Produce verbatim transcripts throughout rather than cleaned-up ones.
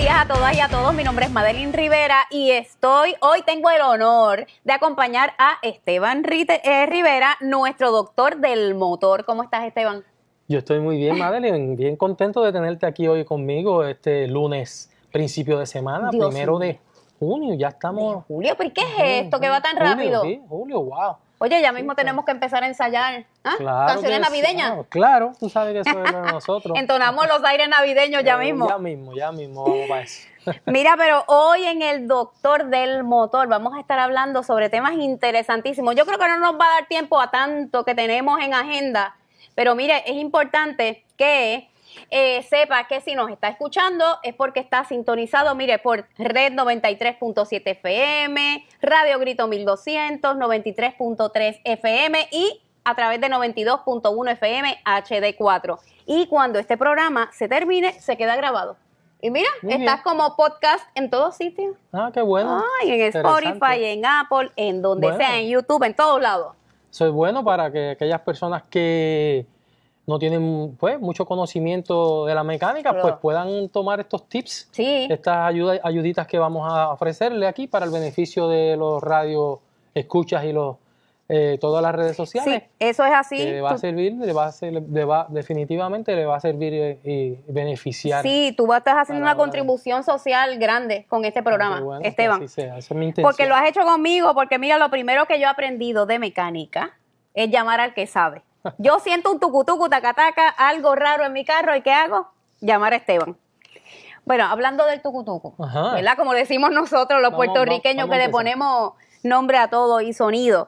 días a todas y a todos. Mi nombre es Madeline Rivera y estoy, hoy tengo el honor de acompañar a Esteban Rite, eh, Rivera, nuestro doctor del motor. ¿Cómo estás, Esteban? Yo estoy muy bien, Madeline, bien contento de tenerte aquí hoy conmigo este lunes, principio de semana, Dios primero mío. de junio, ya estamos... ¿De julio? ¿Pero qué es esto que va tan julio, rápido? Sí, julio, wow. Oye, ya mismo sí, tenemos que empezar a ensayar. ¿Ah? Claro ¿Canciones navideñas? Claro, claro, tú sabes que eso es lo de nosotros. Entonamos los aires navideños ya eh, mismo. Ya mismo, ya mismo, vamos para eso. Mira, pero hoy en el Doctor del Motor vamos a estar hablando sobre temas interesantísimos. Yo creo que no nos va a dar tiempo a tanto que tenemos en agenda, pero mire, es importante que eh, sepa que si nos está escuchando es porque está sintonizado, mire, por Red noventa y tres punto siete F M, Radio Grito mil doscientos, noventa y tres punto tres F M y a través de noventa y dos punto uno F M H D cuatro. Y cuando este programa se termine, se queda grabado. Y mira, Muy estás bien. como podcast en todos sitios. Ah, qué bueno. Ay, en Spotify, en Apple, en donde bueno. sea, en YouTube, en todos lados. Eso es bueno para que aquellas personas que no tienen pues mucho conocimiento de la mecánica, Pero, pues puedan tomar estos tips, sí. estas ayuda, ayuditas que vamos a ofrecerle aquí para el beneficio de los radio escuchas y los Eh, todas las redes sociales. Sí, eso es así. Le va a servir, le va a ser, le va, definitivamente le va a servir y, y beneficiar. Sí, tú vas a estar haciendo una contribución de... social grande con este programa, bueno, Esteban. Que así sea. Esa es mi intención. Porque lo has hecho conmigo, porque mira, lo primero que yo he aprendido de mecánica es llamar al que sabe. Yo siento un tucutucu, tacataca, algo raro en mi carro, ¿y qué hago? Llamar a Esteban. Bueno, hablando del tucutucu, Ajá. ¿verdad? Como decimos nosotros los vamos, puertorriqueños vamos, vamos que le ponemos nombre a todo y sonido.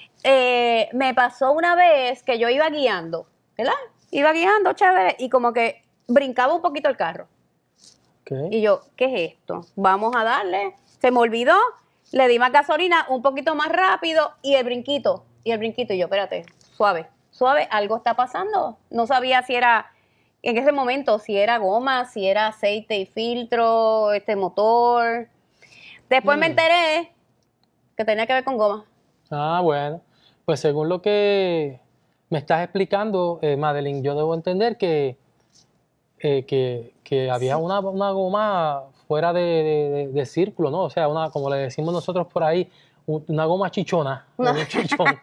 Eh, me pasó una vez que yo iba guiando, ¿verdad? Iba guiando, chévere, y como que brincaba un poquito el carro. Okay. Y yo, ¿qué es esto? Vamos a darle. Se me olvidó, le di más gasolina, un poquito más rápido, y el brinquito, y el brinquito, y yo, espérate, suave, suave, algo está pasando. No sabía si era, en ese momento, si era goma, si era aceite y filtro, este motor. Después mm. me enteré que tenía que ver con goma. Ah, bueno. Pues según lo que me estás explicando, eh, Madeline, yo debo entender que, eh, que, que había sí. una, una goma fuera de, de, de círculo, ¿no? O sea, una, como le decimos nosotros por ahí, una goma chichona. No. Un chichón.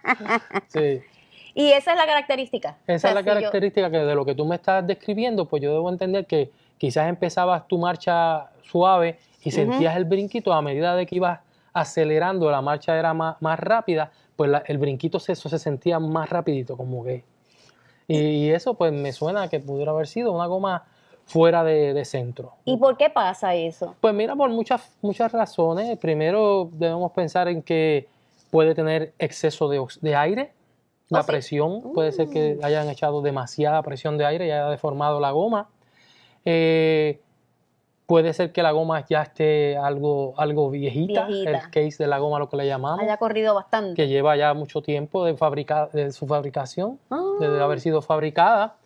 Sí. ¿Y esa es la característica? Esa o sea, es la si característica yo... que de lo que tú me estás describiendo, pues yo debo entender que quizás empezabas tu marcha suave y uh-huh. sentías el brinquito a medida de que ibas acelerando, la marcha era más, más rápida, pues la, el brinquito se, eso se sentía más rapidito, como que. Y, y eso pues me suena que pudiera haber sido una goma fuera de, de centro. ¿Y por qué pasa eso? Pues mira, por muchas, muchas razones. Primero debemos pensar en que puede tener exceso de, de aire, la ¿Oh, presión, sí? puede mm. ser que hayan echado demasiada presión de aire y haya deformado la goma. Eh, Puede ser que la goma ya esté algo, algo viejita, viejita, el case de la goma, lo que le llamamos. Haya corrido bastante. Que lleva ya mucho tiempo de, fabrica, de su fabricación, ah. de haber sido fabricada.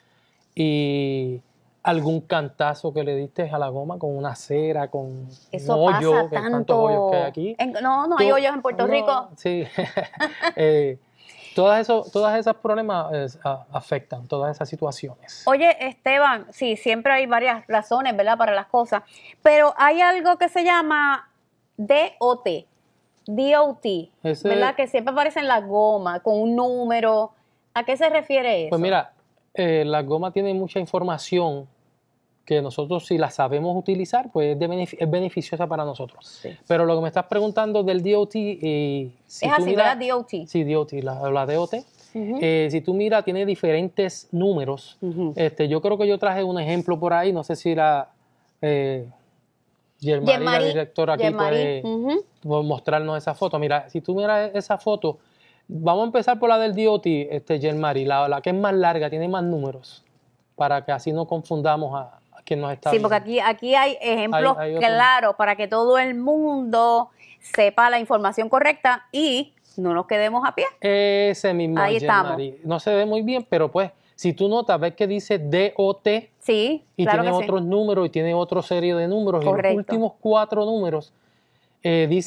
Y algún cantazo que le diste a la goma con una cera, con Eso un hoyo, pasa que tanto. tantos hoyos que hay aquí. En, no, no Tú, hay hoyos en Puerto no, Rico. Sí. eh, Todas esos, todas esas problemas eh, afectan, todas esas situaciones. Oye, Esteban, sí, siempre hay varias razones, ¿verdad?, para las cosas, pero hay algo que se llama D O T, D O T, Ese, ¿verdad?, que siempre aparece en la goma con un número. ¿A qué se refiere eso? Pues mira, eh, la goma tiene mucha información que nosotros, si la sabemos utilizar, pues es, de benefic- es beneficiosa para nosotros. Sí. Pero lo que me estás preguntando del D O T... Eh, si es tú así, miras, ¿verdad? D O T. Sí, D O T, la, la D O T. Uh-huh. Eh, si tú miras, tiene diferentes números. Uh-huh. Este, yo creo que yo traje un ejemplo por ahí, no sé si la... Eh, Germari, la directora aquí, puede, uh-huh. puede mostrarnos esa foto. Mira, si tú miras esa foto, vamos a empezar por la del D O T, este, Germari, la, la que es más larga, tiene más números, para que así no confundamos a... Nos está sí, viendo. porque aquí, aquí hay ejemplos hay, hay claros para que todo el mundo sepa la información correcta y no nos quedemos a pie. Ese mismo. Ahí estamos. No se ve muy bien, pero pues si tú notas, ves que dice D O T sí, y claro tiene que otros sí. números y tiene otra serie de números. Correcto. Y los últimos cuatro números eh, dice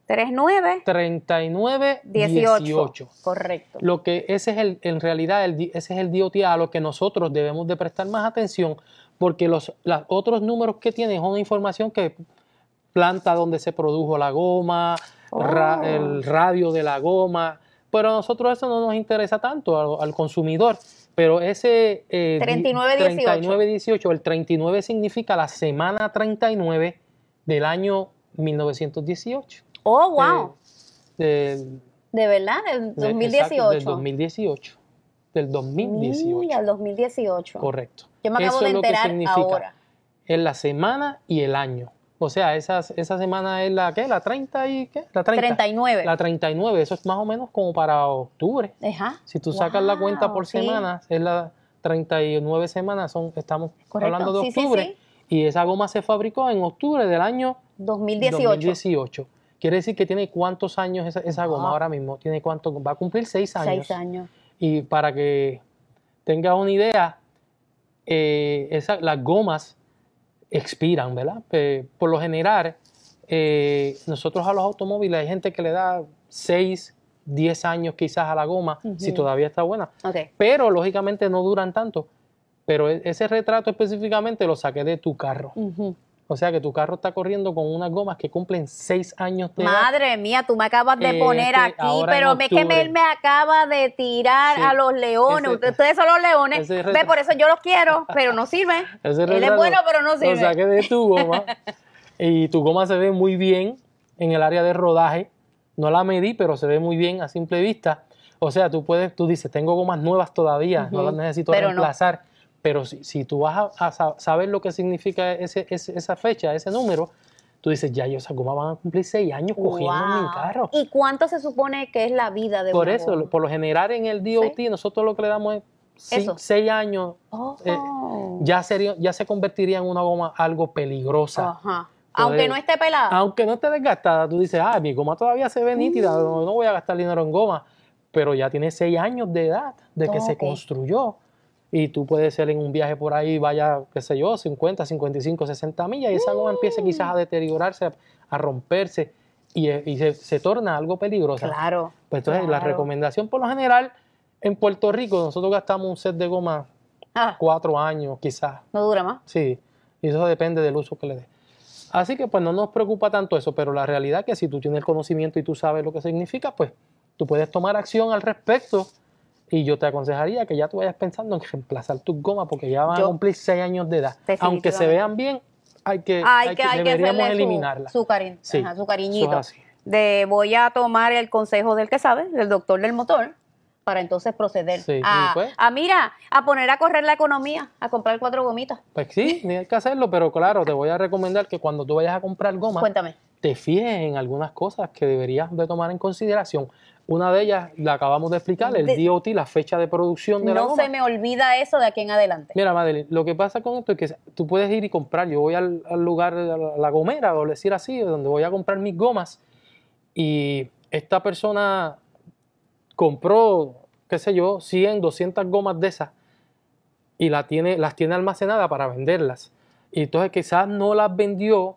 tres nueve. treinta y nueve dieciocho. dieciocho. Correcto. Lo que ese es el, en realidad, el, ese es el D O T a lo que nosotros debemos de prestar más atención, porque los, los otros números que tiene es una información que planta donde se produjo la goma, Oh. ra, el radio de la goma, pero a nosotros eso no nos interesa tanto al, al consumidor. Pero ese eh, treinta y nueve dieciocho. treinta y nueve dieciocho, el treinta y nueve significa la semana treinta y nueve del año mil novecientos dieciocho. Oh, wow. Eh, del, ¿De verdad? ¿Del dos mil dieciocho? Exacto, del dos mil dieciocho. Del dos mil dieciocho. Mira, el dos mil dieciocho. Correcto. Yo me acabo Eso de es lo que enterar significa. ahora. Es la semana y el año. O sea, esa, esa semana es la, ¿qué? La treinta y, ¿qué? La treinta. treinta y nueve. La treinta y nueve. Eso es más o menos como para octubre. Ajá. Si tú sacas Wow, la cuenta por sí. semanas, es la treinta y nueve semanas, son, estamos Correcto. hablando de Sí, sí, octubre. sí. Y esa goma se fabricó en octubre del año dos mil dieciocho. dos mil dieciocho. Quiere decir que tiene cuántos años esa, esa goma Ah. ahora mismo. Tiene cuánto, va a cumplir seis años. Seis años. Y para que tengas una idea, eh, esa, las gomas expiran, ¿verdad? Eh, por lo general, eh, nosotros a los automóviles hay gente que le da seis, diez años quizás a la goma, Ujú. si todavía está buena. Ok. Pero lógicamente no duran tanto. Pero e- ese retrato específicamente lo saqué de tu carro. Ujú. O sea que tu carro está corriendo con unas gomas que cumplen seis años de edad. Madre mía, tú me acabas de Eh, poner este, aquí, ahora en pero es que octubre. él me acaba de tirar Sí. a los leones. Ese- Ustedes son los leones. ese Ve, retrato- por eso yo los quiero, pero no sirven. Ese Él es retrato bueno, pero no Lo sirve. saqué de tu goma. Y tu goma se ve muy bien en el área de rodaje. No la medí, pero se ve muy bien a simple vista. O sea, tú puedes, tú dices, tengo gomas nuevas todavía, no Ujú. las necesito Pero no. reemplazar. Pero si, si tú vas a, a sa- saber lo que significa ese, ese- esa fecha, ese número, tú dices, ya, yo esas gomas van a cumplir seis años cogiendo en mi Wow. carro. ¿Y cuánto se supone que es la vida de Por una eso, goma? por lo general en el D O T, nosotros lo que le damos es ci- Eso. seis años. Oh. eh, ya, sería, ya se convertiría en una goma algo peligrosa. Ajá. Poder- Aunque no esté pelada. Aunque no esté desgastada, tú dices, ah, mi goma todavía se ve nítida, no, no voy a gastar dinero en goma. Pero ya tiene seis años de edad de que se Ok. construyó. Y tú puedes ser en un viaje por ahí, vaya, qué sé yo, cincuenta, cincuenta y cinco, sesenta millas, y esa goma empieza quizás a deteriorarse, a, a romperse, y, y se, se torna algo peligrosa. Claro. Pues entonces, la claro. recomendación por lo general, en Puerto Rico, nosotros gastamos un set de goma Ah, cuatro años, quizás. no dura más. Sí, y eso depende del uso que le des. Así que pues no nos preocupa tanto eso, pero la realidad es que si tú tienes el conocimiento y tú sabes lo que significa, pues tú puedes tomar acción al respecto, y yo te aconsejaría que ya tú vayas pensando en reemplazar tus gomas porque ya van Yo- a cumplir seis años de edad. Aunque se Definitivamente. vean bien, hay que, Hay, hay que, que- hay que deberíamos hacerle su- eliminarlas. su, cari- Sí, ajá, su cariñito. eso es así. De, voy a tomar el consejo del que sabe, del doctor del motor, para entonces proceder Sí, a, y pues- a, mira, a poner a correr la economía, a comprar cuatro gomitas. Pues sí, hay que hacerlo, pero claro, te voy a recomendar que cuando tú vayas a comprar goma, Cuéntame. te fijes en algunas cosas que deberías de tomar en consideración. Una de ellas, la acabamos de explicar, el De- D O T, la fecha de producción de la No goma. se me olvida eso de aquí en adelante. Mira, Madeline, lo que pasa con esto es que tú puedes ir y comprar. Yo voy al, al lugar, a la, a la gomera, o decir así, donde voy a comprar mis gomas, y esta persona compró, qué sé yo, cien, doscientas gomas de esas, y la tiene, las tiene almacenadas para venderlas. Y entonces quizás no las vendió,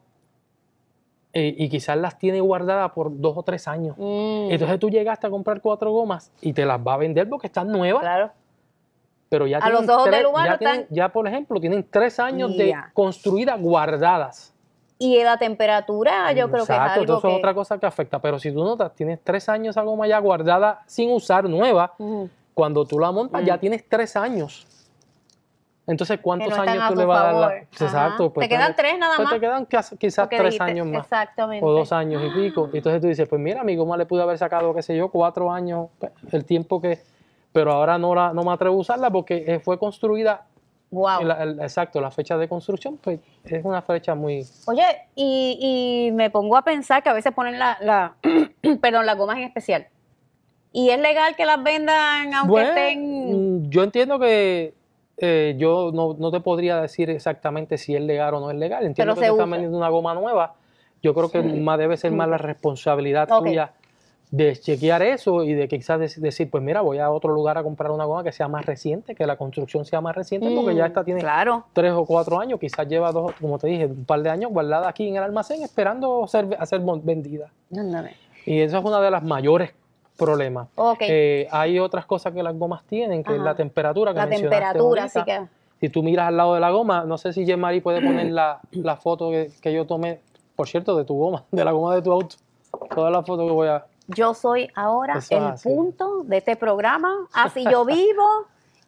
eh, y quizás las tiene guardadas por dos o tres años. Mm, Entonces tú llegaste a comprar cuatro gomas y te las va a vender porque están nuevas. claro. Pero ya A tienen los ojos tres- del humano ya, tienen- están- ya, por ejemplo, tienen tres años de Ya. construidas guardadas. Y la temperatura, yo creo que es Exacto, algo eso es que... otra cosa que afecta. Pero si tú notas, tienes tres años esa goma ya guardada sin usar, nueva, Ujú. cuando tú la montas Mm. ya tienes tres años. Entonces, ¿cuántos Que no están años a tú tu le vas a dar? la- favor. Exacto. Ajá. Pues Te quedan entonces- tres nada pues más. te quedan quizás, quizás Porque tres dijiste- años más. Exactamente. O dos años y pico. Y entonces tú dices, pues mira, mi goma le pude haber sacado, qué sé yo, cuatro años, pues, el tiempo que... Pero ahora no, la, no me atrevo a usarla porque eh, fue construida, Wow. la- el- exacto, la fecha de construcción, pues es una fecha muy... Oye, y, y me pongo a pensar que a veces ponen la, la perdón, las gomas en especial. ¿Y es legal que las vendan aunque Bueno, estén...? mm, yo entiendo que eh, yo no, no te podría decir exactamente si es legal o no es legal. Entiendo Pero que se te están usa. vendiendo una goma nueva. Yo creo que más debe ser más la responsabilidad Ok. tuya de chequear eso y de quizás de, decir, pues mira, voy a otro lugar a comprar una goma que sea más reciente, que la construcción sea más reciente, mm, porque ya esta tiene claro. tres o cuatro años, quizás lleva dos, como te dije, un par de años guardada aquí en el almacén esperando ser, a ser vendida. Ándale. Y eso es una de las mayores problemas. Okay. Eh, hay otras cosas que las gomas tienen, que Ajá. es la temperatura que La temperatura, ahorita. así que... Si tú miras al lado de la goma, no sé si Jean-Marie puede poner la, la foto que, que yo tomé, por cierto, de tu goma, de la goma de tu auto. Toda la foto que voy a... Yo soy ahora Eso el así. punto de este programa, así yo vivo,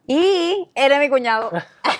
y él es mi cuñado.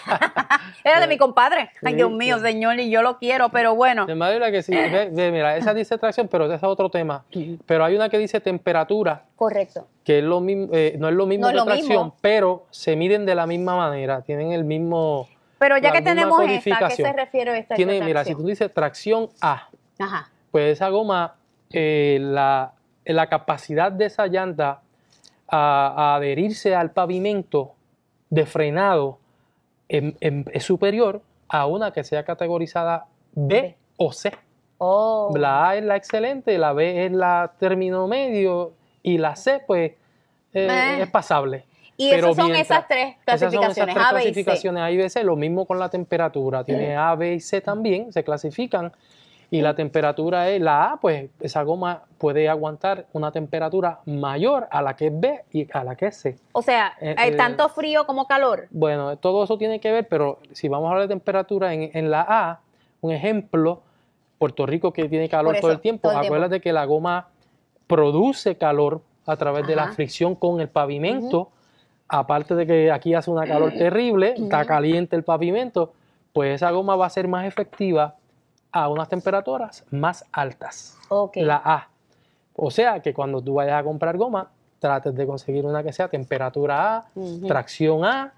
Él es de mi compadre. Ay, Dios mío, sí. Señor, y yo lo quiero, pero bueno. De manera que sí, ve, ve, mira, esa dice tracción, pero ese es otro tema. Pero hay una que dice temperatura. Correcto. Que es lo mismo, eh, no es lo mismo no que lo tracción, mismo. pero se miden de la misma manera, tienen el mismo... Pero ya que tenemos esta, ¿a qué se refiere esta Tiene, tracción? mira, si tú dices tracción A, Ajá. pues esa goma, eh, la, la capacidad de esa llanta a, a adherirse al pavimento de frenado en, en, es superior a una que sea categorizada B, B. o C. Oh. La A es la excelente, la B es la término medio y la C pues eh, eh. es pasable. Y esas son esas tres clasificaciones, esas son esas tres A, B y C. clasificaciones A y B, C. Lo mismo con la temperatura. Tiene A, B y C también, se clasifican. Y la temperatura es, la A, pues esa goma puede aguantar una temperatura mayor a la que es B y a la que es C. O sea, eh, ¿hay eh, tanto frío como calor? Bueno, todo eso tiene que ver, pero si vamos a hablar de temperatura en, en la A, un ejemplo, Puerto Rico que tiene calor eso, todo el tiempo, todo el acuérdate tiempo. que la goma produce calor a través Ajá. de la fricción con el pavimento, uh-huh. aparte de que aquí hace una calor terrible, uh-huh. está caliente el pavimento, pues esa goma va a ser más efectiva a unas temperaturas más altas. Okay. La A. O sea que cuando tú vayas a comprar goma, trates de conseguir una que sea temperatura A, uh-huh. tracción A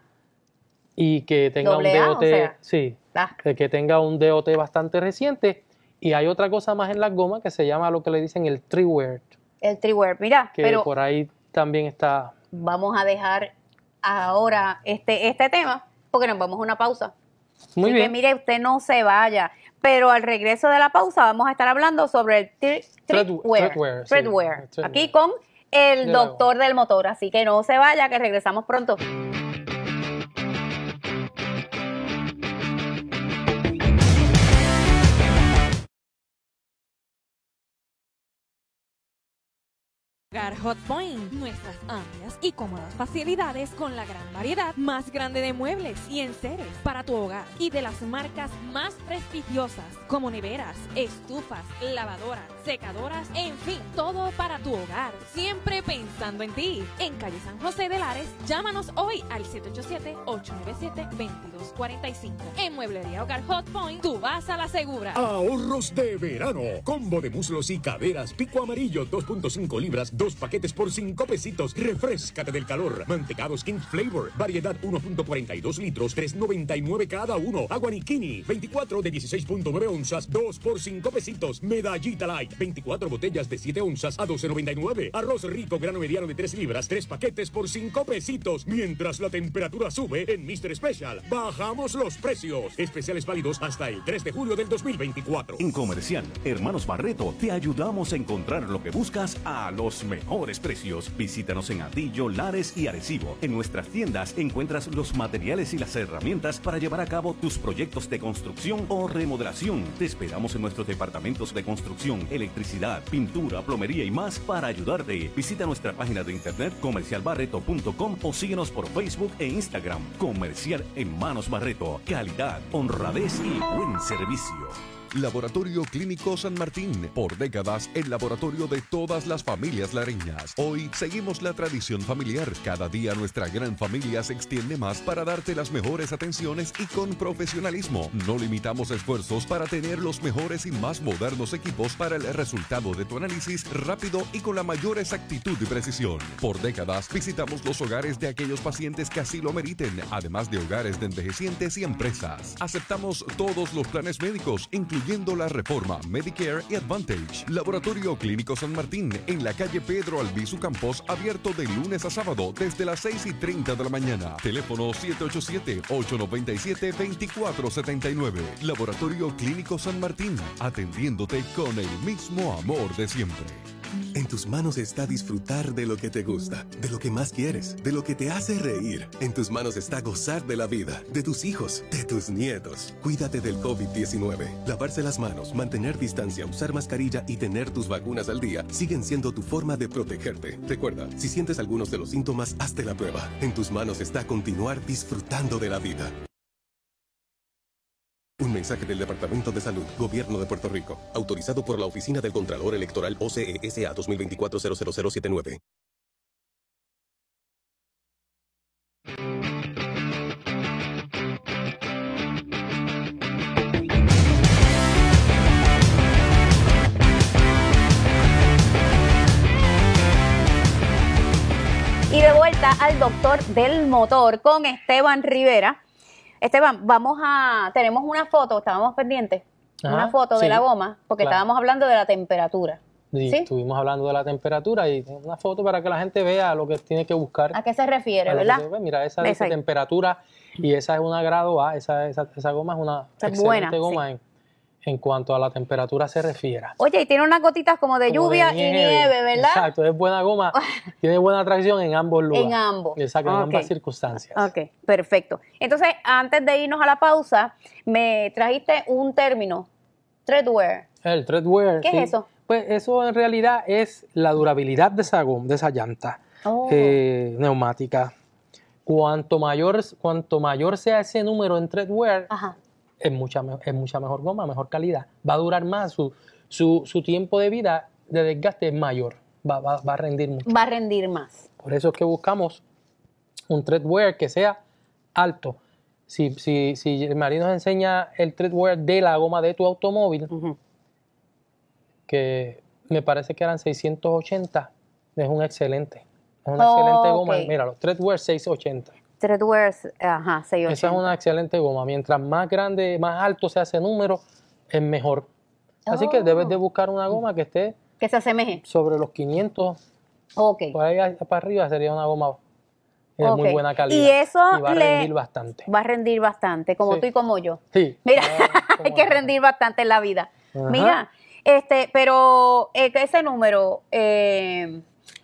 y que tenga Doble un D O T, A, o sea, sí, ah. que tenga un D O T bastante reciente. Y hay otra cosa más en las gomas que se llama lo que le dicen el tree wear. El tree wear, mira, que pero por ahí también está. Vamos a dejar ahora este, este tema porque nos vamos a una pausa. Muy Así bien. que mire, usted no se vaya. Pero al regreso de la pausa vamos a estar hablando sobre el treadwear. Treadwear. Treadwear. Sí, aquí con el de doctor del motor. Así que no se vaya, que regresamos pronto. Hogar Hot Point, nuestras amplias y cómodas facilidades con la gran variedad más grande de muebles y enseres para tu hogar y de las marcas más prestigiosas como neveras, estufas, lavadoras, secadoras, en fin, todo para tu hogar, siempre pensando en ti. En calle San José de Lares, llámanos hoy al siete ocho siete, ocho nueve siete, dos dos cuatro cinco. En Mueblería Hogar Hot Point, tú vas a la segura. Ahorros de verano, combo de muslos y caderas, pico amarillo, dos punto cinco libras, dos paquetes por cinco pesitos. Refréscate del calor. Mantecados King Flavor, variedad uno punto cuarenta y dos litros, tres noventa y nueve cada uno. Agua Nikini, veinticuatro de dieciséis punto nueve onzas, dos por cinco pesitos. Medallita Light, veinticuatro botellas de siete onzas a doce noventa y nueve. Arroz rico grano mediano de tres libras, tres paquetes por cinco pesitos. Mientras la temperatura sube en mister Special, bajamos los precios. Especiales válidos hasta el tres de julio del dos mil veinticuatro. En Comercial Hermanos Barreto te ayudamos a encontrar lo que buscas a los mejores precios. Visítanos en Atillo, Lares y Arecibo. En nuestras tiendas encuentras los materiales y las herramientas para llevar a cabo tus proyectos de construcción o remodelación. Te esperamos en nuestros departamentos de construcción, electricidad, pintura, plomería y más para ayudarte. Visita nuestra página de internet comercial barreto punto com o síguenos por Facebook e Instagram. Comercial Hermanos Barreto. Calidad, honradez y buen servicio. Laboratorio Clínico San Martín, por décadas el laboratorio de todas las familias lareñas. Hoy seguimos la tradición familiar. Cada día nuestra gran familia se extiende más para darte las mejores atenciones y con profesionalismo. No limitamos esfuerzos para tener los mejores y más modernos equipos para el resultado de tu análisis rápido y con la mayor exactitud y precisión. Por décadas visitamos los hogares de aquellos pacientes que así lo meriten, además de hogares de envejecientes y empresas. Aceptamos todos los planes médicos, incluyendo incluyendo la reforma Medicare y Advantage. Laboratorio Clínico San Martín, en la calle Pedro Albizu Campos, abierto de lunes a sábado desde las seis y treinta de la mañana. Teléfono siete ocho siete, ocho nueve siete, dos cuatro siete nueve. Laboratorio Clínico San Martín, atendiéndote con el mismo amor de siempre. En tus manos está disfrutar de lo que te gusta, de lo que más quieres, de lo que te hace reír. En tus manos está gozar de la vida, de tus hijos, de tus nietos. Cuídate del COVID diecinueve. Lavarse las manos, mantener distancia, usar mascarilla y tener tus vacunas al día siguen siendo tu forma de protegerte. Recuerda, si sientes algunos de los síntomas, hazte la prueba. En tus manos está continuar disfrutando de la vida. Un mensaje del Departamento de Salud, Gobierno de Puerto Rico, autorizado por la Oficina del Contralor Electoral O C E S A dos mil veinticuatro cero cero cero siete nueve. Y de vuelta al doctor del motor con Esteban Rivera. Esteban, vamos a, tenemos una foto, estábamos pendientes, Ajá, una foto sí, de la goma, porque claro. estábamos hablando de la temperatura. Sí, ¿Sí? Estuvimos hablando de la temperatura y una foto para que la gente vea lo que tiene que buscar. ¿A qué se refiere, A lo que verdad? se ve. Mira, esa dice Esa ahí. temperatura y esa es una grado A, esa, esa, esa goma es una Es excelente buena, goma sí. en, en cuanto a la temperatura se refiere. Oye, y tiene unas gotitas como de Como lluvia de y nieve, ¿verdad? Exacto, es buena goma, tiene buena tracción en ambos lugares. En ambos. Exacto, en Ok. ambas circunstancias. Ok, perfecto. Entonces, antes de irnos a la pausa, me trajiste un término, treadwear. El treadwear. ¿Qué sí. es eso? Pues eso en realidad es la durabilidad de esa goma, de esa llanta Oh. eh, neumática. Cuanto mayor, cuanto mayor sea ese número en treadwear, Ajá. es mucha, me- es mucha mejor goma, mejor calidad. Va a durar más, su, su, su tiempo de vida de desgaste es mayor, va, va, va a rendir mucho. Va a rendir más. Por eso es que buscamos un treadwear que sea alto. Si, si, si el marino nos enseña el treadwear de la goma de tu automóvil, Ujú. que me parece que eran seiscientos ochenta, es un excelente. Es una Oh, excelente goma. ok. Mira, los treadwear seiscientos ochenta. Treadwear, ajá, seiscientos ochenta. Esa es una excelente goma. Mientras más grande, más alto sea ese número, es mejor. Así que Oh. debes de buscar una goma que esté Que se asemeje. sobre los quinientos, Ok. por ahí para arriba sería una goma de Ok. muy buena calidad. Y eso va a le- rendir bastante. Va a rendir bastante, como Sí. tú y como yo. Sí. Mira, Ah, hay cómo que no. rendir bastante en la vida. Ajá. Mira, este, pero eh, que ese número eh,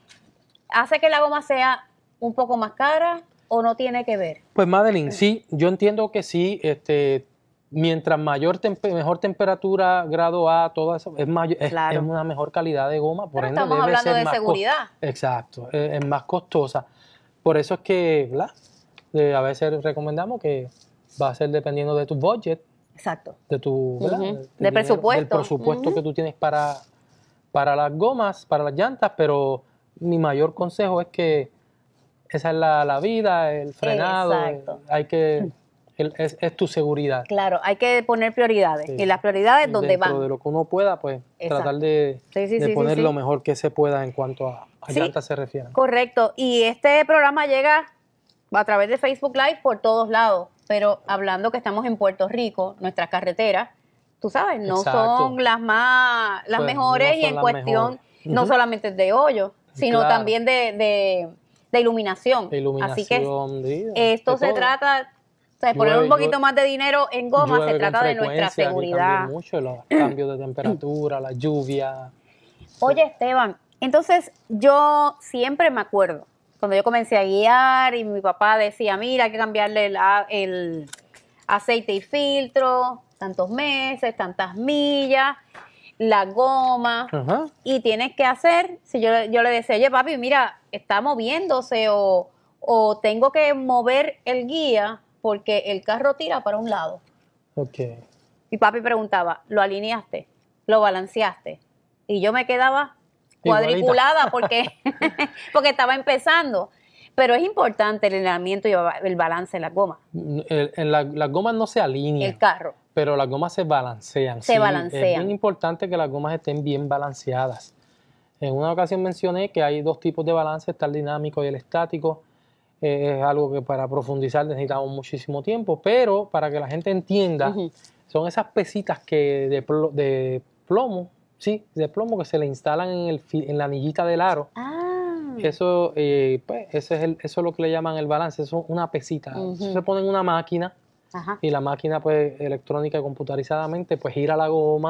hace que la goma sea un poco más cara o no tiene que ver. Pues Madeline, sí, yo entiendo que sí, este, mientras mayor tempe- mejor temperatura, grado A, todo eso, es, mayor, es, Claro. es una mejor calidad de goma, por Pero ende estamos debe hablando ser de más cos- seguridad. Exacto, es, es más costosa. Por eso es que, ¿verdad? Eh, a veces recomendamos que va a ser dependiendo de tu budget, Exacto. de tu ¿verdad? Ujú. Del De dinero, presupuesto. del presupuesto Ujú. que tú tienes para, para las gomas, para las llantas, pero mi mayor consejo es que esa es la, la vida, el frenado, Exacto. eh, hay que el- es, es tu seguridad. Claro, hay que poner prioridades. Sí. Y las prioridades Y donde dentro van. de lo que uno pueda, pues Exacto. tratar de, Sí, sí, de sí, sí, poner sí. lo mejor que se pueda en cuanto a, a Sí. llantas se refiere. Correcto. Y este programa llega a través de Facebook Live por todos lados. Pero hablando que estamos en Puerto Rico, nuestras carreteras, tú sabes, no Exacto. son las más, las Pues, mejores no y son en las cuestión, mejores. no Ujú. solamente de hoyo, sino Claro. también de, de, de iluminación. De iluminación, Así que de- esto de se todo. trata, o sea, de poner Llueve- un poquito llueve- más de dinero en goma, Llueve se con trata de nuestra frecuencia, aquí seguridad. también mucho, los cambios de temperatura, la lluvia. Oye, Esteban, entonces yo siempre me acuerdo, cuando yo comencé a guiar y mi papá decía, mira, hay que cambiarle el, a- el aceite y filtro, tantos meses, tantas millas, la goma, Ajá. y tienes que hacer, si yo, yo le decía, oye papi, mira, está moviéndose o, o tengo que mover el guía porque el carro tira para un lado. Ok. Y papi preguntaba, ¿lo alineaste? ¿Lo balanceaste? Y yo me quedaba Igualita. cuadriculada porque, porque estaba empezando. Pero es importante el alineamiento y el balance en la goma, El- en la- las gomas no se alinean, el carro. pero las gomas se balancean. Se Sí, balancean. Es bien importante que las gomas estén bien balanceadas. En una ocasión mencioné que hay dos tipos de balance, está el dinámico y el estático. Eh, es algo que para profundizar necesitamos muchísimo tiempo, pero para que la gente entienda, Ujú. son esas pesitas que de, plo- de plomo, sí, de plomo que se le instalan en, el, fi- en la anillita del aro. Ah, Eso, eh, pues, ese es el, eso es lo que le llaman el balance, eso es una pesita. Ujú. Eso se pone en una máquina ajá. y la máquina, pues, electrónica y computarizadamente, pues, gira la goma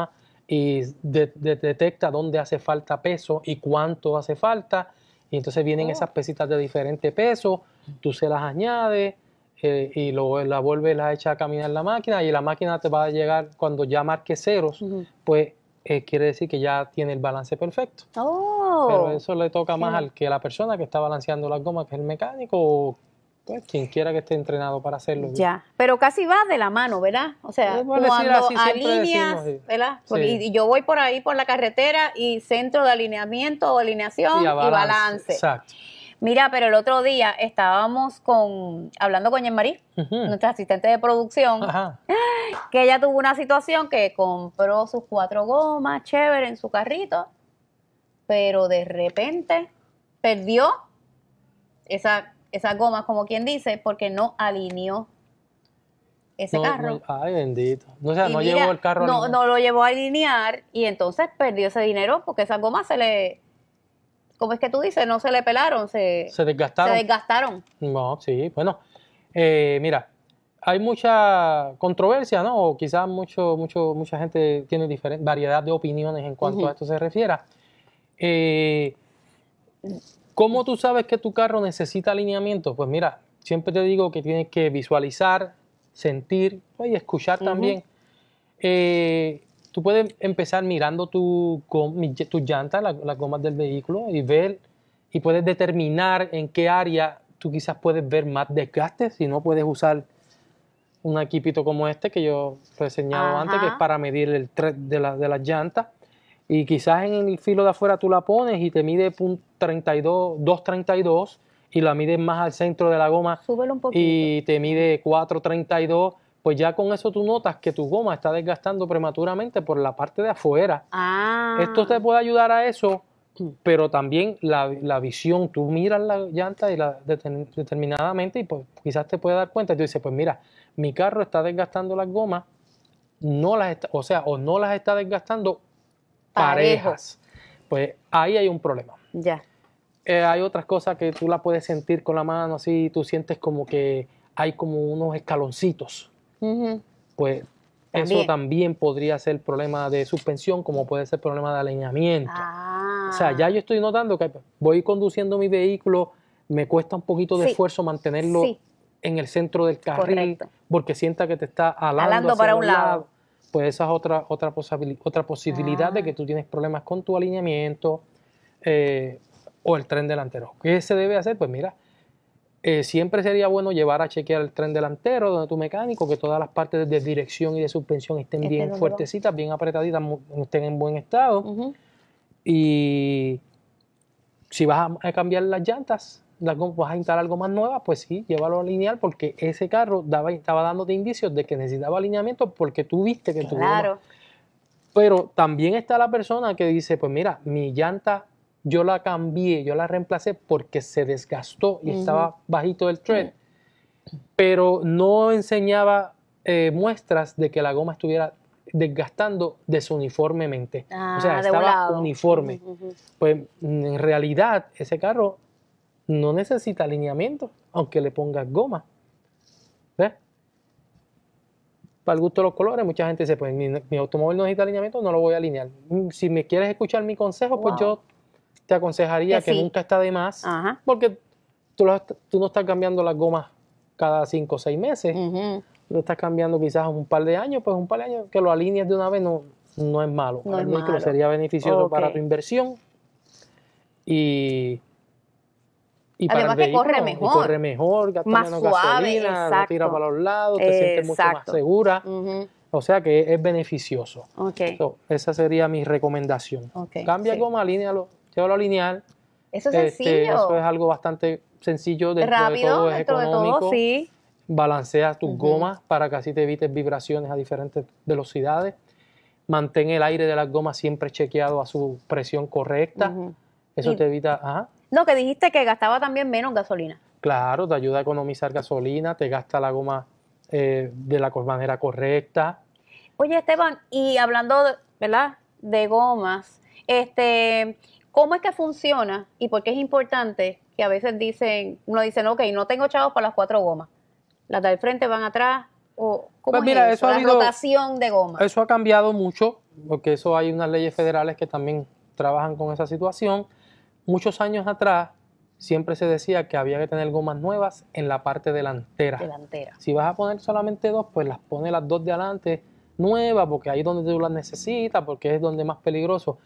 y de, de- detecta dónde hace falta peso y cuánto hace falta. Y entonces vienen Oh. esas pesitas de diferente peso, tú se las añades eh, y luego la vuelves, la echas a caminar la máquina y la máquina te va a llegar cuando ya marque ceros, Ujú. pues eh, quiere decir que ya tiene el balance perfecto. Oh. Pero eso le toca más Sí. al que la persona que está balanceando las gomas, que es el mecánico, o pues, quien quiera que esté entrenado para hacerlo. Ya, pero casi va de la mano, ¿verdad? O sea, Eh, por decir cuando así, siempre alineas, decimos, sí. ¿verdad? Porque- Sí. y, y yo voy por ahí por la carretera y centro de alineamiento o alineación Sí, y a balance. Exacto. Mira, pero el otro día estábamos con hablando con Jean-Marie, Ujú. nuestra asistente de producción, Ajá. que ella tuvo una situación que compró sus cuatro gomas, chévere, en su carrito, pero de repente perdió esa, esas gomas, como quien dice, porque no alineó ese No, carro. no, ay, bendito. No, o sea, Y no mira, llevó el carro. no, al- no lo llevó a alinear y entonces perdió ese dinero porque esas gomas se le, ¿cómo es que tú dices? No se le pelaron, se, Se desgastaron. se desgastaron. No, sí, bueno, eh, mira, hay mucha controversia, ¿no? O quizás mucho, mucho, mucha gente tiene diferente variedad de opiniones en cuanto Ujú. a esto se refiera. Eh, ¿Cómo tú sabes que tu carro necesita alineamiento? Pues mira, siempre te digo que tienes que visualizar, sentir pues, y escuchar Ujú. también. Eh, tú puedes empezar mirando tu, gom- tus llantas, la- las gomas del vehículo y ver y puedes determinar en qué área tú quizás puedes ver más desgaste, si no puedes usar un equipito como este que yo te he enseñado Ajá. antes, que es para medir el thread de, la- de las llantas. Y quizás en el filo de afuera tú la pones y te mide punto treinta y dos, dos treinta y dos y la mides más al centro de la goma Súbelo un poquito. y te mide cuatro treinta y dos, pues ya con eso tú notas que tu goma está desgastando prematuramente por la parte de afuera. Ah. Esto te puede ayudar a eso, pero también la, la visión, tú miras la llanta y la deten- determinadamente y pues quizás te puedes dar cuenta y tú dices, pues mira, mi carro está desgastando las gomas, no las está, o sea, o no las está desgastando Parejo. parejas. Pues ahí hay un problema. Ya. Eh, hay otras cosas que tú la puedes sentir con la mano, así tú sientes como que hay como unos escaloncitos. Ujú. Pues También. eso también podría ser problema de suspensión, como puede ser problema de alineamiento. Ah. O sea, ya yo estoy notando que voy conduciendo mi vehículo, me cuesta un poquito de Sí. esfuerzo mantenerlo Sí. en el centro del carril, Correcto. porque sienta que te está alando, Alando hacia para los un lado. lados. Pues esa es otra, otra, posibil- otra posibilidad Ah. de que tú tienes problemas con tu alineamiento eh, o el tren delantero. ¿Qué se debe hacer? Pues mira, eh, siempre sería bueno llevar a chequear el tren delantero donde tu mecánico, que todas las partes de dirección y de suspensión estén Estén bien donde fuertecitas, bien apretaditas, mu- estén en buen estado. Ujú. Y si vas a, a cambiar las llantas, las gom- vas a instalar algo más nueva, pues sí, llévalo a lineal porque ese carro daba, estaba dándote indicios de que necesitaba alineamiento porque tú viste que tu goma- Claro. Pero también está la persona que dice, pues mira, mi llanta yo la cambié, yo la reemplacé porque se desgastó y Ujú. estaba bajito el tread, pero no enseñaba eh, muestras de que la goma estuviera desgastando desuniformemente. Ah, o sea, de un estaba lado. uniforme. Ujú, ujú. Pues en realidad ese carro no necesita alineamiento, aunque le pongas goma. ¿Ves? Para el gusto de los colores, mucha gente dice, pues mi, mi automóvil no necesita alineamiento, no lo voy a alinear. Mm, Si me quieres escuchar mi consejo, pues Wow. yo te aconsejaría Que que sí. nunca está de más, Ajá. porque tú, lo- tú no estás cambiando las gomas cada cinco o seis meses, Ujú. lo estás cambiando quizás un par de años, pues un par de años que lo alinees de una vez no, no es malo. No Para es el vehículo malo. sería beneficioso Ok. para tu inversión y, y para Además el que corre vehículo, y mejor. corre mejor, gasta Más menos suave, gasolina, no tira exacto. para los lados, te sientes mucho más Exacto. segura, Ujú. o sea que es beneficioso. Ok. So, esa sería mi recomendación. Ok, Cambia sí. goma, alínealo, llévalo a lineal. Eso es Este, sencillo. eso es algo bastante sencillo, dentro de Rápido, todo es dentro de económico. todo, sí. Balanceas tus Ujú. gomas para que así te evites vibraciones a diferentes velocidades. Mantén el aire de las gomas siempre chequeado a su presión correcta. Ujú. Eso Y- te evita, ajá, No, que dijiste que gastaba también menos gasolina. claro, te ayuda a economizar gasolina, te gasta la goma eh, de la co- manera correcta. Oye, Esteban, y hablando, de, ¿verdad?, de gomas, este, ¿cómo es que funciona y por qué es importante que a veces dicen, uno dice, no, ok, no tengo chavos para las cuatro gomas, las del frente van atrás, o cómo Pues es mira, eso? eso ha La habido- rotación de gomas. Eso ha cambiado mucho. porque eso hay unas leyes federales que también trabajan con esa situación. Muchos años atrás siempre se decía que había que tener gomas nuevas en la parte delantera. Delantera. Si vas a poner solamente dos, pues las pones las dos de adelante nuevas, porque ahí es donde tú las necesitas, porque es donde es más peligroso.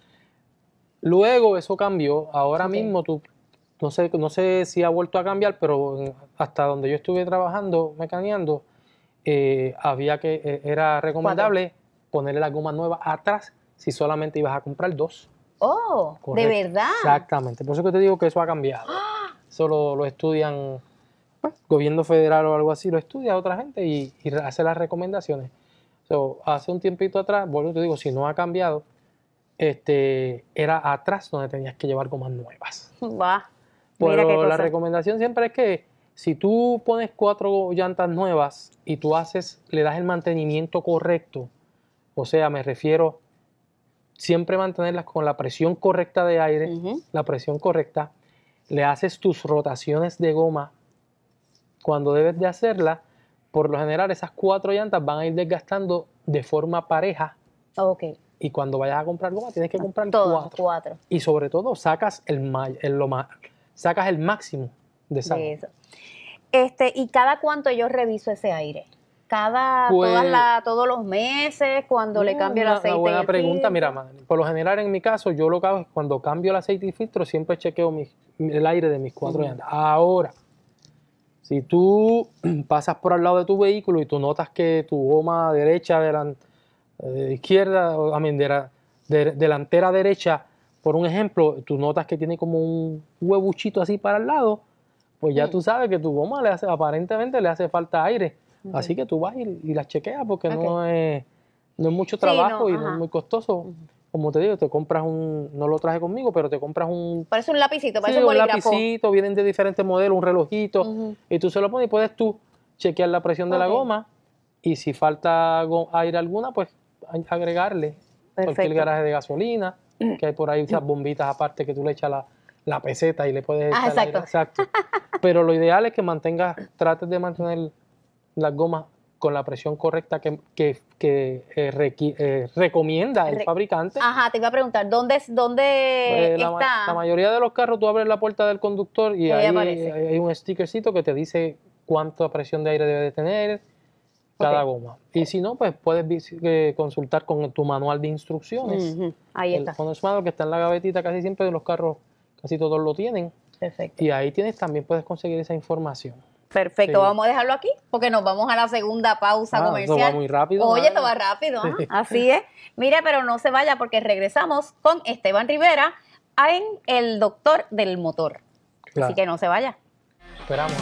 Luego eso cambió. Ahora okay. mismo tú, no sé, no sé si ha vuelto a cambiar, pero hasta donde yo estuve trabajando, mecaneando, eh, había que, eh, era recomendable ¿Cuatro? ponerle las gomas nuevas atrás si solamente ibas a comprar dos. Oh, Correcto. ¿De verdad? Exactamente. Por eso que te digo que eso ha cambiado. ¡Ah! Eso lo, lo estudian, pues, gobierno federal o algo así, lo estudia otra gente y, y hace las recomendaciones. So, hace un tiempito atrás, bueno, te digo, si no ha cambiado, este, era atrás donde tenías que llevar gomas nuevas. Va. Pero la recomendación siempre es que si tú pones cuatro llantas nuevas y tú haces, le das el mantenimiento correcto, o sea, me refiero siempre mantenerlas con la presión correcta de aire, uh-huh. la presión correcta, le haces tus rotaciones de goma cuando debes de hacerla, por lo general esas cuatro llantas van a ir desgastando de forma pareja. Okay. Y cuando vayas a comprar goma tienes que comprar Todos, cuatro. cuatro. Y sobre todo sacas el, el, lo más, sacas el máximo de esa de eso. Este, ¿y cada cuánto yo reviso ese aire? Cada, pues, todas la, todos los meses, cuando no, le cambio una, el aceite. Una buena pregunta, filtro. mira, man, por lo general en mi caso, yo lo que hago es cuando cambio el aceite y filtro, siempre chequeo mi, el aire de mis cuatro uh-huh. llantas. Ahora, si tú pasas por al lado de tu vehículo y tú notas que tu goma derecha, delan, de izquierda, a mí, de la, de, delantera derecha, por un ejemplo, tú notas que tiene como un huevuchito así para el lado, pues ya uh-huh. tú sabes que tu goma le hace, aparentemente le hace falta aire. Okay. Así que tú vas y, y las chequeas porque okay. no, es, no es mucho trabajo sí, no, y ajá. no es muy costoso. Uh-huh. Como te digo, te compras un, no lo traje conmigo, pero te compras un... Parece un lapicito, parece sí, un bolígrafo. Un lapicito, vienen de diferentes modelos, un relojito, uh-huh. y tú se lo pones y puedes tú chequear la presión okay. de la goma y si falta aire alguna, pues agregarle. Perfecto. Cualquier garaje de gasolina, que hay por ahí esas bombitas aparte que tú le echas la, la peseta y le puedes echar ah, exacto. aire. Exacto. Pero lo ideal es que mantengas, trates de mantener las gomas con la presión correcta que, que, que eh, requi, eh, recomienda el Re fabricante. Ajá, te iba a preguntar, ¿dónde, dónde pues, está? La, la mayoría de los carros tú abres la puerta del conductor y ahí hay un stickercito que te dice cuánta presión de aire debe de tener cada okay. goma. Y si no, pues puedes eh, consultar con tu manual de instrucciones. Uh-huh. Ahí está. El manual que está en la gavetita casi siempre de los carros, casi todos lo tienen. Perfecto. Y ahí tienes, también puedes conseguir esa información. Perfecto, sí. Vamos a dejarlo aquí porque nos vamos a la segunda pausa ah, comercial. Esto va muy rápido. Oye, esto va rápido, ¿eh? Así es. Mire, pero no se vaya porque regresamos con Esteban Rivera en El Doctor del Motor. Claro. Así que no se vaya. Esperamos.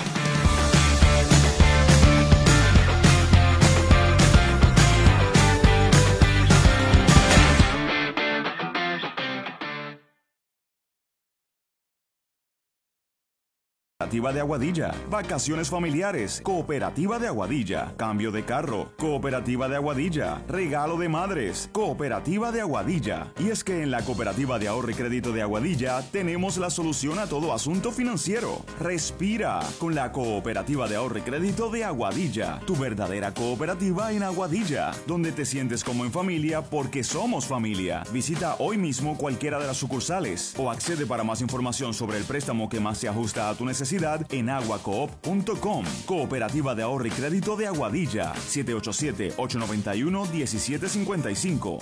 Cooperativa de Aguadilla, vacaciones familiares, Cooperativa de Aguadilla, cambio de carro, Cooperativa de Aguadilla, regalo de madres, Cooperativa de Aguadilla. Y es que en la Cooperativa de Ahorro y Crédito de Aguadilla tenemos la solución a todo asunto financiero. Respira con la Cooperativa de Ahorro y Crédito de Aguadilla, tu verdadera cooperativa en Aguadilla, donde te sientes como en familia porque somos familia. Visita hoy mismo cualquiera de las sucursales o accede para más información sobre el préstamo que más se ajusta a tu necesidad en aguacoop punto com. Cooperativa de Ahorro y Crédito de Aguadilla, siete ocho siete, ocho nueve uno, uno siete cinco cinco.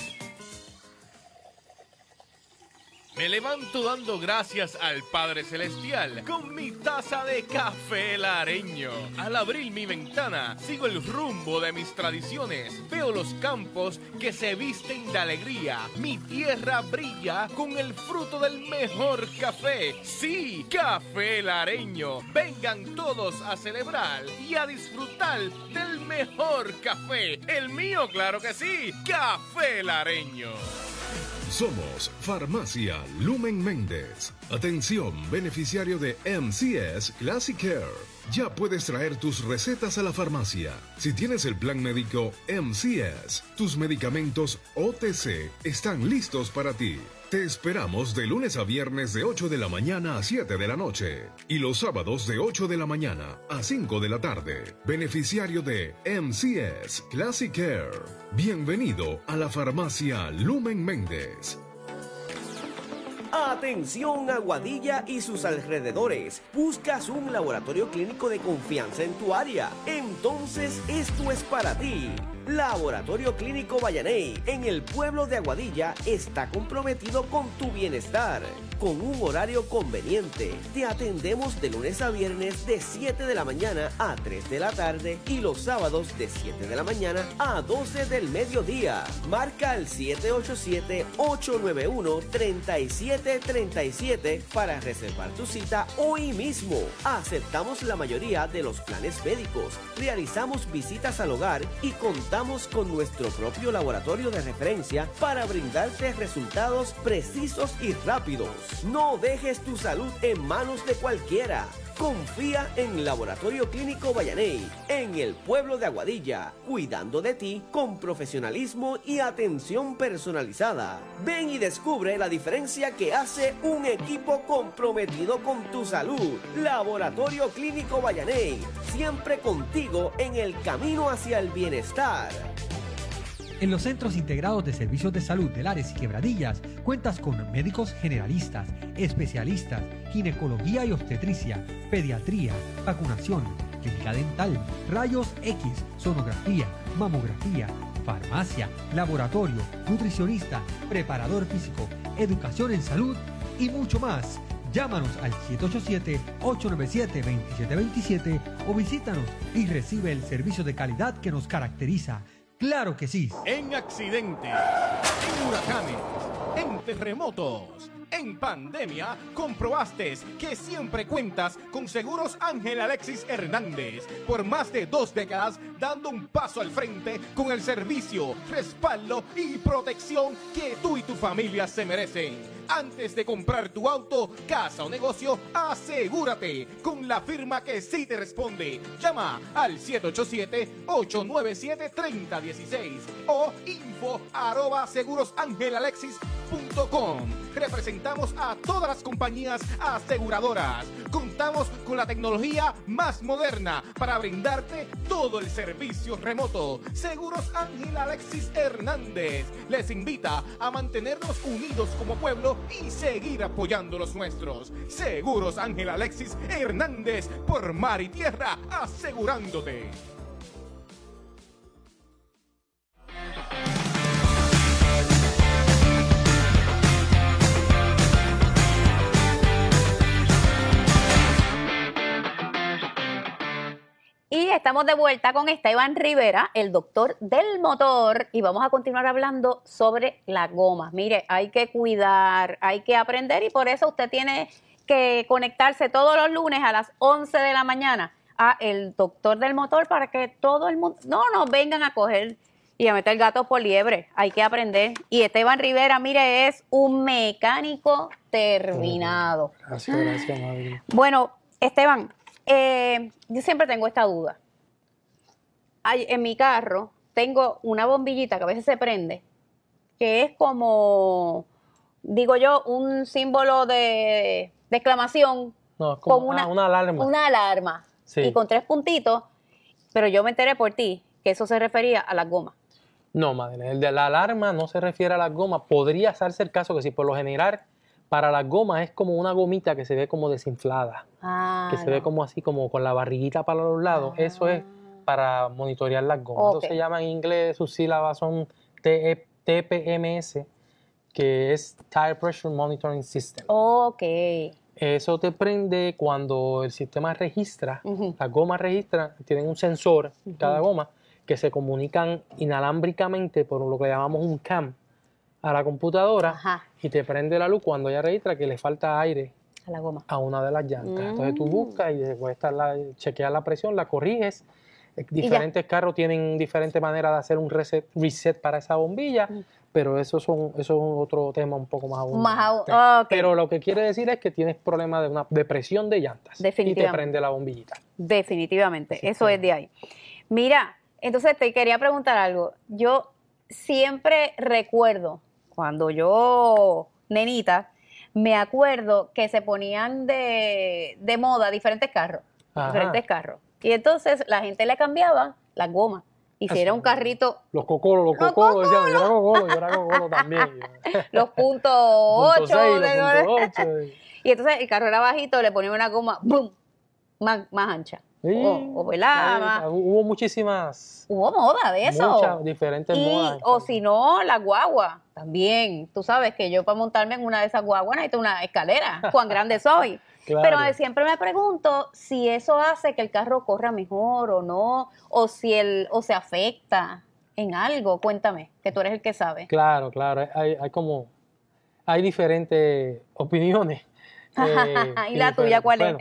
Me levanto dando gracias al Padre Celestial con mi taza de café lareño. Al abrir mi ventana, sigo el rumbo de mis tradiciones. Veo los campos que se visten de alegría. Mi tierra brilla con el fruto del mejor café. Sí, café lareño. Vengan todos a celebrar y a disfrutar del mejor café. El mío, claro que sí, café lareño. Somos Farmacia Lumen Méndez. Atención, beneficiario de M C S Classic Care. Ya puedes traer tus recetas a la farmacia. Si tienes el plan médico M C S, tus medicamentos O T C están listos para ti. Te esperamos de lunes a viernes de ocho de la mañana a siete de la noche y los sábados de ocho de la mañana a cinco de la tarde. Beneficiario de M C S Classic Care. Bienvenido a la farmacia Lumen Méndez. Atención Aguadilla y sus alrededores. ¿Buscas un laboratorio clínico de confianza en tu área? Entonces esto es para ti. Laboratorio Clínico Vallaney en el pueblo de Aguadilla está comprometido con tu bienestar. Con un horario conveniente, te atendemos de lunes a viernes de siete de la mañana a tres de la tarde y los sábados de siete de la mañana a doce del mediodía. Marca el siete ocho siete, ocho nueve uno, tres siete tres siete para reservar tu cita hoy mismo. Aceptamos la mayoría de los planes médicos, realizamos visitas al hogar y contamos con nuestro propio laboratorio de referencia para brindarte resultados precisos y rápidos. No dejes tu salud en manos de cualquiera. Confía en Laboratorio Clínico Vallaney, en el pueblo de Aguadilla, cuidando de ti con profesionalismo y atención personalizada. Ven y descubre la diferencia que hace un equipo comprometido con tu salud. Laboratorio Clínico Vallaney, siempre contigo en el camino hacia el bienestar. En los Centros Integrados de Servicios de Salud de Lares y Quebradillas cuentas con médicos generalistas, especialistas, ginecología y obstetricia, pediatría, vacunación, clínica dental, rayos X, sonografía, mamografía, farmacia, laboratorio, nutricionista, preparador físico, educación en salud y mucho más. Llámanos al siete ocho siete, ocho nueve siete, dos siete dos siete o visítanos y recibe el servicio de calidad que nos caracteriza. ¡Claro que sí! En accidentes, en huracanes, en terremotos, en pandemia, comprobaste que siempre cuentas con Seguros Ángel Alexis Hernández. Por más de dos décadas, dando un paso al frente con el servicio, respaldo y protección que tú y tu familia se merecen. Antes de comprar tu auto, casa o negocio, asegúrate con la firma que sí te responde. Llama al siete ocho siete, ocho nueve siete, tres cero uno seis o info arroba segurosangelalexis punto com. Representamos a todas las compañías aseguradoras. Contamos con la tecnología más moderna para brindarte todo el servicio remoto. Seguros Ángel Alexis Hernández les invita a mantenernos unidos como pueblo y seguir apoyando los nuestros. Seguros Ángel Alexis Hernández, por mar y tierra, asegurándote. Y estamos de vuelta con Esteban Rivera, el doctor del motor, y vamos a continuar hablando sobre las gomas. Mire, hay que cuidar, hay que aprender, y por eso usted tiene que conectarse todos los lunes a las once de la mañana a el doctor del motor para que todo el mundo, no nos vengan a coger y a meter gatos por liebre. Hay que aprender. Y Esteban Rivera, mire, es un mecánico terminado. Gracias, gracias, madre. Bueno, Esteban, Eh, yo siempre tengo esta duda. Hay, en mi carro tengo una bombillita que a veces se prende, que es como, digo yo, un símbolo de, de exclamación. No, es como con una, ah, una alarma. Una alarma. Sí. Y con tres puntitos, pero yo me enteré por ti que eso se refería a las gomas. No, madre, el de la alarma no se refiere a las gomas. Podría darse el caso que si por lo general para las gomas es como una gomita que se ve como desinflada, ah, que se no. ve como así, como con la barriguita para los lados. Ah. Eso es para monitorear las gomas. Okay. Eso se llama en inglés, sus sílabas son T P M S, que es Tire Pressure Monitoring System. Ok. Eso te prende cuando el sistema registra, uh-huh. las gomas registran, tienen un sensor en uh-huh. cada goma, que se comunican inalámbricamente por lo que llamamos un cam a la computadora. Ajá. Y te prende la luz cuando ella registra que le falta aire a la goma, a una de las llantas. Mm. Entonces tú buscas y después estar la, chequeas la presión, la corriges. Diferentes carros tienen diferentes maneras de hacer un reset, reset para esa bombilla, mm. pero eso, son, eso es otro tema un poco más abundante. Más aún, okay. Pero lo que quiere decir es que tienes problemas de una depresión de llantas y te prende la bombillita. Definitivamente, Así eso que, es de ahí. Mira, entonces te quería preguntar algo. Yo siempre recuerdo cuando yo nenita, me acuerdo que se ponían de, de moda diferentes carros, Ajá. diferentes carros. Y entonces la gente le cambiaba las gomas. Y si era un carrito... Los cocolos, los Los cocolos, decían, yo era cocolo, yo era cocolo también. los puntos ocho. Punto seis, los punto ocho. Y entonces el carro era bajito, le ponían una goma, ¡bum!, más, más ancha. Sí, o, o ¿verdad? hay- hubo muchísimas, Hubo moda de eso. muchas diferentes Y, modas. o si no, la guagua también. Tú sabes que yo para montarme en una de esas guaguas necesito una escalera. Cuán grande soy. Claro. Pero eh, siempre me pregunto si eso hace que el carro corra mejor o no, o si el, o se afecta en algo. Cuéntame, que tú eres el que sabe. Claro, claro, hay, hay como, hay diferentes opiniones. eh, ¿Y la tuya cuál es? bueno,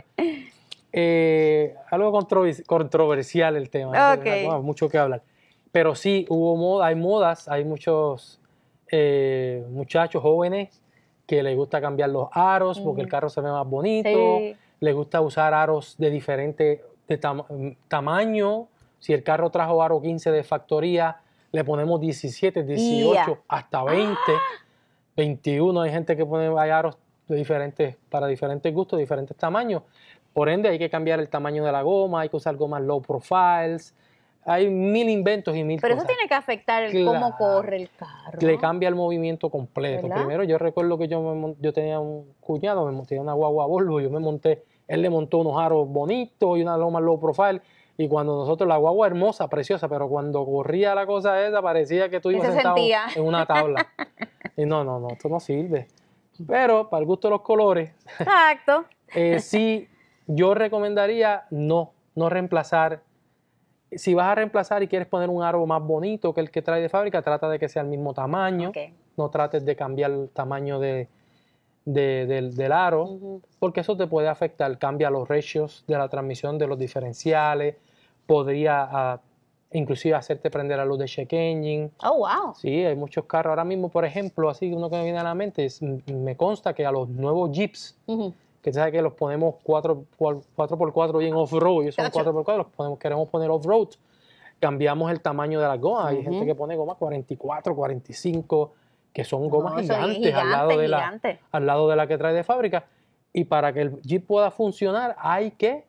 eh, algo controver- controversial el tema, Ok. hay mucho que hablar. Pero sí, hubo moda, hay modas, hay muchos eh, muchachos jóvenes que les gusta cambiar los aros porque el carro se ve más bonito, Sí. les gusta usar aros de diferente de tam- tamaño. Si el carro trajo aro quince de factoría, le ponemos diecisiete, dieciocho, Ya. hasta veinte, veintiuno. Hay gente que pone hay aros de diferentes, para diferentes gustos, diferentes tamaños. Por ende, hay que cambiar el tamaño de la goma, hay que usar gomas low profiles. Hay mil inventos y mil Pero eso cosas. tiene que afectar el Claro. cómo corre el carro. Le cambia el movimiento completo. ¿Verdad? Primero, yo recuerdo que yo, me mon- yo tenía un cuñado, me monté una guagua Volvo, yo me monté, él le montó unos aros bonitos y una loma low profile. Y cuando nosotros, la guagua hermosa, preciosa, pero cuando corría la cosa esa, parecía que tú ibas Se sentado sentía. en una tabla. Y no, no, no, esto no sirve. Pero para el gusto de los colores, Exacto. eh, sí, yo recomendaría no, no reemplazar. Si vas a reemplazar y quieres poner un aro más bonito que el que trae de fábrica, trata de que sea el mismo tamaño. Ok. No trates de cambiar el tamaño de, de- del, del aro, Ujú. porque eso te puede afectar. Cambia los ratios de la transmisión de los diferenciales, podría ah, inclusive hacerte prender la luz de check engine. Oh, wow. Sí, hay muchos carros. Ahora mismo, por ejemplo, así uno que me viene a la mente, es, m- me consta que a los nuevos Jeeps, Ujú. que sabes que los ponemos cuatro por cuatro bien off-road, y son Cacho. cuatro por cuatro, los ponemos, queremos poner off-road, cambiamos el tamaño de las gomas. Hay Ujú. gente que pone gomas cuarenta y cuatro, cuarenta y cinco, que son No, gomas eso es gigantes al, lado gigante, de la, gigante. al lado de la que trae de fábrica. Y para que el Jeep pueda funcionar, hay que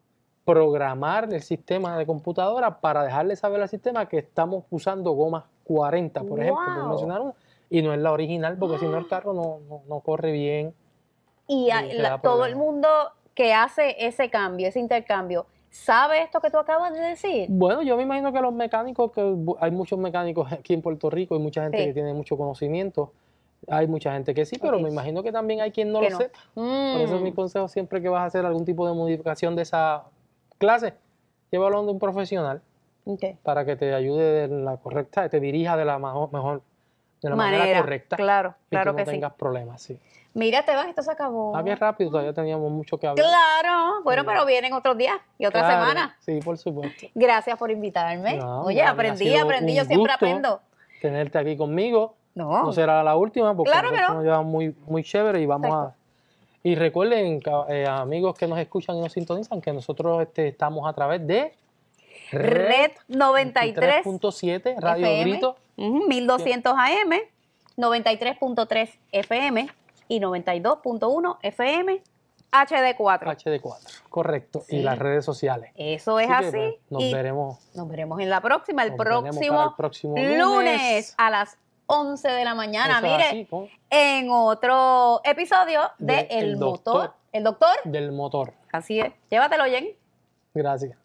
programar el sistema de computadora para dejarle saber al sistema que estamos usando gomas cuarenta, por ejemplo, por Wow. mencionar una, y no es la original, porque si no el carro no, no, no corre bien. Y a- Sí, te la- da todo el problema. mundo que hace ese cambio, ese intercambio, ¿sabe esto que tú acabas de decir? Bueno, yo me imagino que los mecánicos, que bu- hay muchos mecánicos aquí en Puerto Rico y mucha gente Sí. que tiene mucho conocimiento. Hay mucha gente que sí, pero Ok. me imagino que también hay quien no Que lo no. sepa. Por eso es mi Mm. consejo siempre que vas a hacer algún tipo de modificación de esa clase, llévalo donde un profesional Ok. para que te ayude de la correcta, te dirija de la mejor, mejor de la manera, Manera, correcta. claro, y claro que que no sí. tengas problemas, sí. Mira, te vas, esto se acabó. Ah, qué rápido, todavía teníamos mucho que hablar. Claro, bueno, Sí. pero vienen otros días y otra Claro, semana. Sí, por supuesto. Gracias por invitarme. No, Oye, Gaby, ha aprendí, sido aprendí, un yo siempre gusto aprendo. Tenerte aquí conmigo. No. No será la última porque Claro que nosotros no. nos llevamos muy, muy chévere y vamos Exacto. a... Y recuerden, ca- eh, amigos que nos escuchan y nos sintonizan, que nosotros este, estamos a través de Red noventa y tres punto siete, Radio F M, Grito. ujú, mil doscientos A M, noventa y tres punto tres F M y noventa y dos punto uno F M, H D cuatro. H D cuatro, correcto. Sí. Y las redes sociales. Eso es Así así. que, pues, nos y veremos. nos veremos en la próxima, el Nos veremos próximo, para el próximo lunes. lunes a las once de la mañana. Eso es Mire, así, con- en otro episodio de, De El, El Motor. Doctor. El Doctor. del motor. Así es. Llévatelo, Jen. Gracias.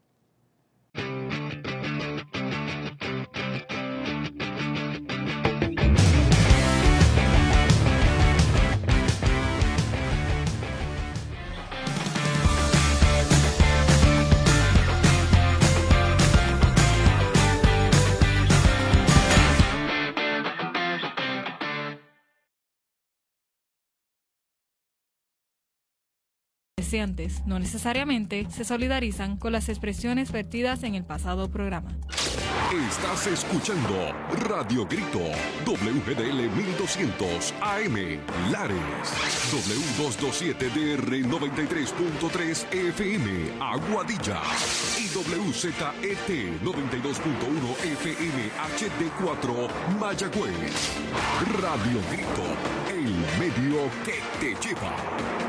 Deseantes no necesariamente se solidarizan con las expresiones vertidas en el pasado programa. Estás escuchando Radio Grito, W G D L mil doscientos A M, Lares, W doscientos veintisiete D R noventa y tres punto tres F M, Aguadilla, y W Z E T noventa y dos punto uno F M H D cuatro, Mayagüez. Radio Grito, El medio que te lleva.